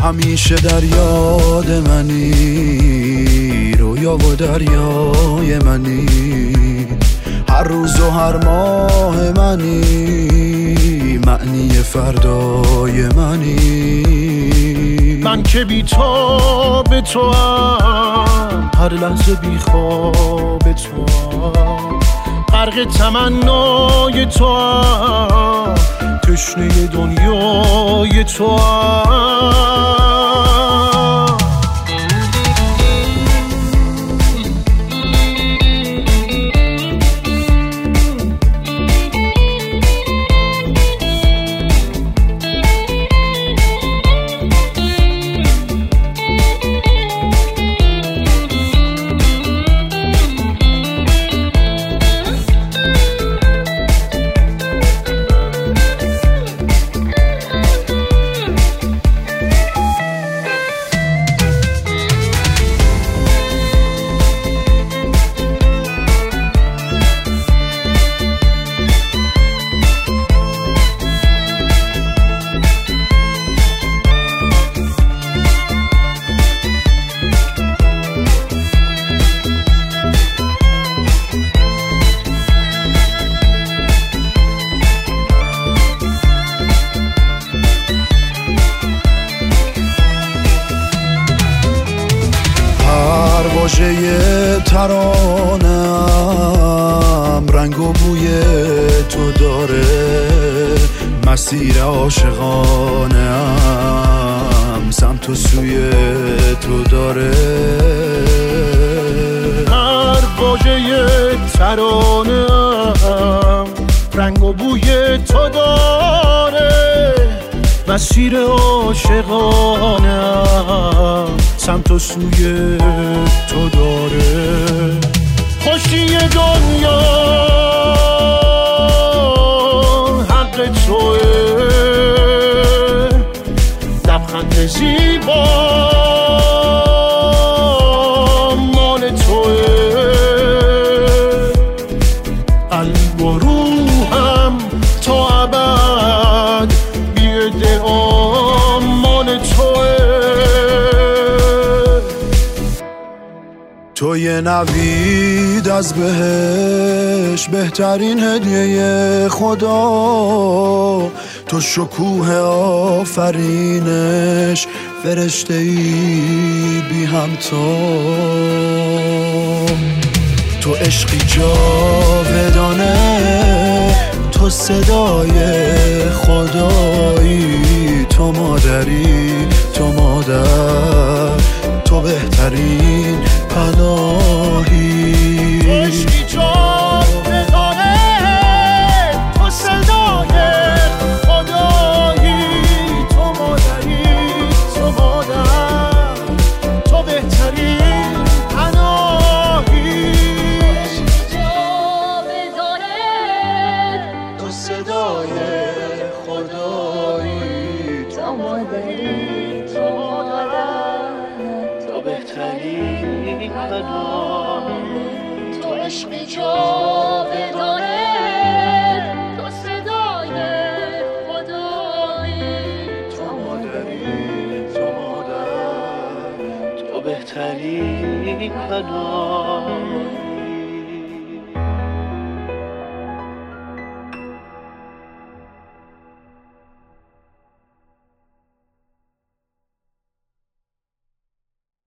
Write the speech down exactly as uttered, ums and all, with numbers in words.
همیشه در یاد منی، رویا و دریای منی، هر روز و هر ماه منی، معنی فردای منی. من که بی تو به تو هم، هر لحظه بی خواب تو هم، غرق تمنای تو هم، تشنه دنیای تو هم. واژه ترانه‌ام رنگ و بوی تو داره، مسیر عاشقانه‌ام سمت و سوی تو داره. هر واژه ترانه‌ام رنگ و بوی تو داره، مسیر عاشقانه‌ام سمت و سوی تو داره. خوشی دنیا حق توه، لبخند زیبا مال توه، قلب و روحم تا ابد بی ادعا مال توه. تو یه نوید از بهش، بهترین هدیه خدا، تو شکوه آفرینش، فرشته ای بی همتا. تو عشقی جاودانه، تو صدای خدایی، تو مادری، تو مادر، تو بهترین پناهی. عشقی جاودانه، تو صدای خدایی، تو مادری، تو مادر، تو بهترین پناهی. عشقی جاودانه، تو صدای خدایی، تو مادری، تو مادر، تو بهترین پناه. تو عشقی جاودانه، تو صدای خدایی، تو مادری، تو مادر، تو بهترین پناه.